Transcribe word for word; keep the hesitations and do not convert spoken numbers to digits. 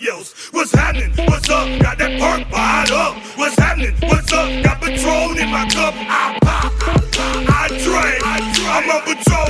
else. What's happening? What's up? Got that perk fired up. What's happening? What's up? Got Patron in my cup. I pop, I drink. I'm on Patron.